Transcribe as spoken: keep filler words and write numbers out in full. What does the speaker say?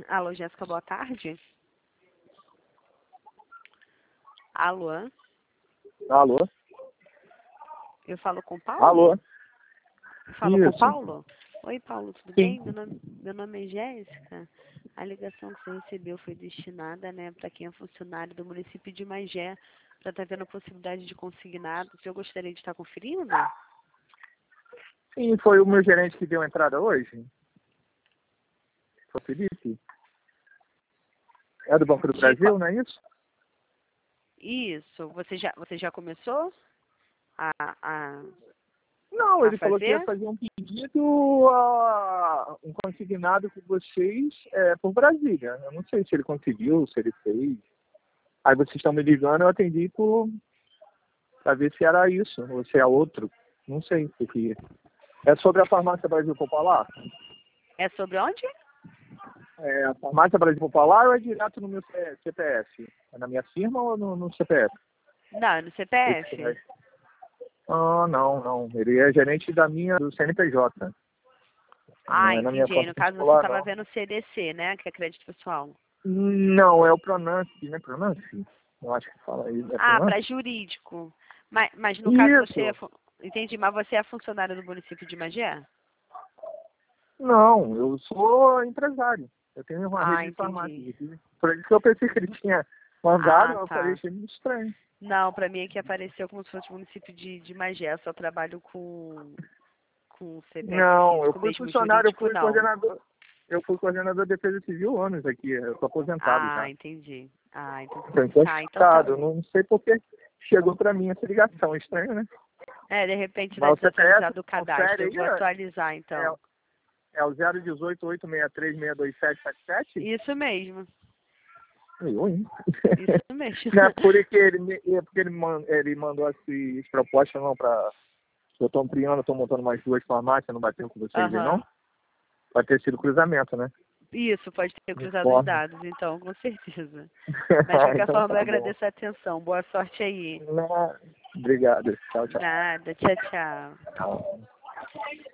Alô, Jéssica, boa tarde. Alô? Alô? Eu falo com o Paulo? Alô? Eu falo com o Isso. Paulo? Oi, Paulo, tudo Sim. bem? Meu nome, meu nome é Jéssica. A ligação que você recebeu foi destinada, né, para quem é funcionário do município de Magé, para estar vendo a possibilidade de consignado. Eu gostaria de estar conferindo? Sim, foi o meu gerente que deu a entrada hoje. Foi o Felipe. É do Banco do De Brasil, qual- não é isso? Isso. Você já, você já começou a, a, Não, a ele falou que ia fazer? fazer um pedido, a, um consignado com vocês é, por Brasília. Eu não sei se ele conseguiu, se ele fez. Aí vocês estão me ligando, eu atendi para ver se era isso, ou se é outro. Não sei o que é. É sobre a farmácia Brasil Popular? É sobre onde? É, a farmácia Brasil Popular ou é direto no meu C P F? É na minha firma ou no, no C P F? Não, no Esse C P F. vai- Ah, não, não. Ele é gerente da minha, do C N P J. Não Ah, é na minha entendi. Aí, conta no caso, você particular, estava não. vendo o C D C, né? Que é crédito pessoal. Não, é o Pronance, né? Pronance? Eu acho que fala aí. É Ah, para Pronance? jurídico. Mas, mas no caso você é, Isso! fu- entendi, mas você é funcionário do município de Magé? Não, eu sou empresário. Eu tenho uma Ah, rede de farmácias entendi. aqui. Por isso que eu pensei que ele tinha mandado, Ah, eu falei, tá. achei muito estranho. Não, para mim é que apareceu como se fosse o município de, de Magé. Eu só trabalho com, com C P F Não, eu físico fui mesmo, funcionário, eu jurídico fui não. coordenador. Eu fui coordenador de defesa civil anos aqui. Eu tô aposentado já. Ah, entendi. Ah, então, Tô tá, então tá. encostado. Não sei por que chegou pra mim essa ligação. Estranho, né? É, de repente vai Mas o C P F, desatualizar do cadastro. confere Eu aí, vou atualizar é, então. é o zero um oito, oito seis três, seis dois sete sete sete? Isso mesmo. Eu, hein? Isso mesmo. Não é por que ele, me- é porque ele, man- ele mandou essas propostas não pra... Eu tô ampliando, eu tô montando mais duas farmácias, não bateu com vocês aí, não? Aham. Vai ter sido cruzamento, né? Isso, pode ter cruzado os Informe. dados, então, com certeza. Mas, de qualquer Então forma, eu tá bom. agradeço a atenção. Boa sorte aí. Não, obrigado. Tchau, tchau. Nada. Tchau, tchau. Tchau.